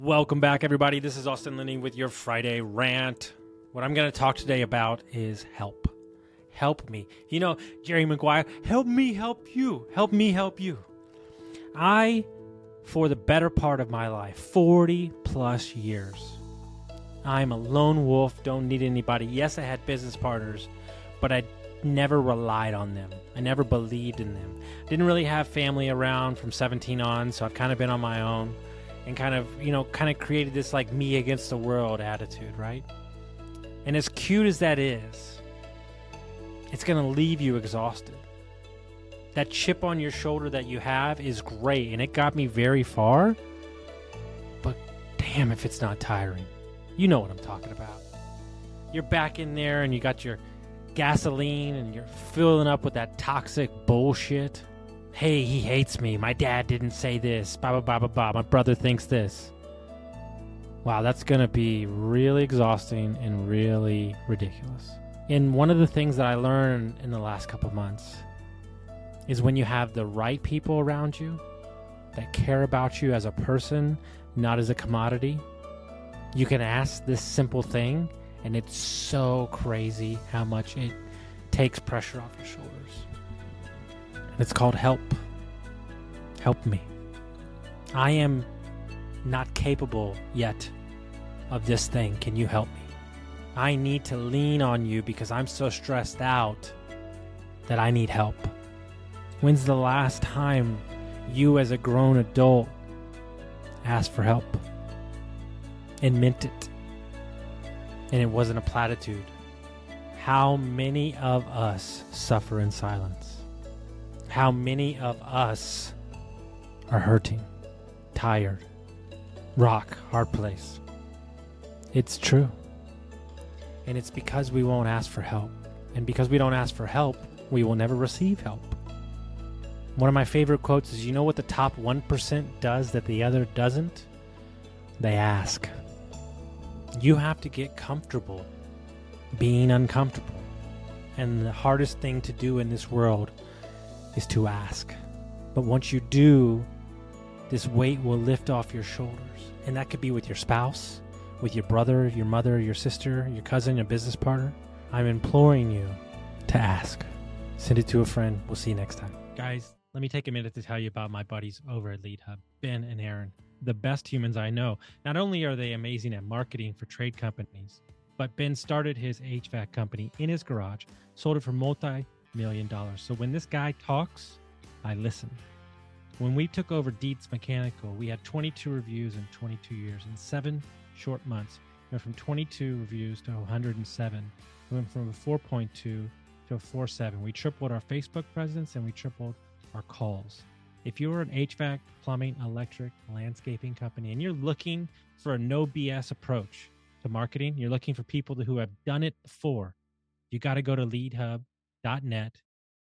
Welcome back, everybody. This is Austin Linney with your Friday rant. What I'm going to talk today about is help. Help me. You know, Jerry Maguire, help me help you. Help me help you. For the better part of my life, 40 plus years, I'm a lone wolf, don't need anybody. Yes, I had business partners, but I never relied on them. I never believed in them. Didn't really have family around from 17 on, so I've kind of been on my own. And kind of created this like me against the world attitude, right? And as cute as that is, it's going to leave you exhausted. That chip on your shoulder that you have is great, and it got me very far. But damn if it's not tiring. You know what I'm talking about. You're back in there and you got your gasoline and you're filling up with that toxic bullshit. Hey, he hates me. My dad didn't say this. Blah, blah, blah, blah, blah. My brother thinks this. Wow, that's going to be really exhausting and really ridiculous. And one of the things that I learned in the last couple of months is when you have the right people around you that care about you as a person, not as a commodity, you can ask this simple thing, and it's so crazy how much it takes pressure off your shoulders. It's called help. Help me. I am not capable yet of this thing. Can you help me? I need to lean on you because I'm so stressed out that I need help. When's the last time you as a grown adult asked for help and meant it? And it wasn't a platitude. How many of us suffer in silence? How many of us are hurting, tired, rock, hard place? It's true. And it's because we won't ask for help. And because we don't ask for help, we will never receive help. One of my favorite quotes is, you know what the top 1% does that the other doesn't? They ask. You have to get comfortable being uncomfortable. And the hardest thing to do in this world is to ask. But once you do, this weight will lift off your shoulders. And that could be with your spouse, with your brother, your mother, your sister, your cousin, your business partner. I'm imploring you to ask. Send it to a friend. We'll see you next time. Guys, let me take a minute to tell you about my buddies over at Lead Hub, Ben and Aaron, the best humans I know. Not only are they amazing at marketing for trade companies, but Ben started his HVAC company in his garage, sold it for multi-million dollars. So when this guy talks, I listen. When we took over Dietz Mechanical, we had 22 reviews in 22 years. In 7 short months, we went from 22 reviews to 107. We went from a 4.2 to a 4.7. We tripled our Facebook presence and we tripled our calls. If you're an HVAC, plumbing, electric, landscaping company, and you're looking for a no BS approach to marketing, you're looking for people who have done it before, you got to go to leadhub.net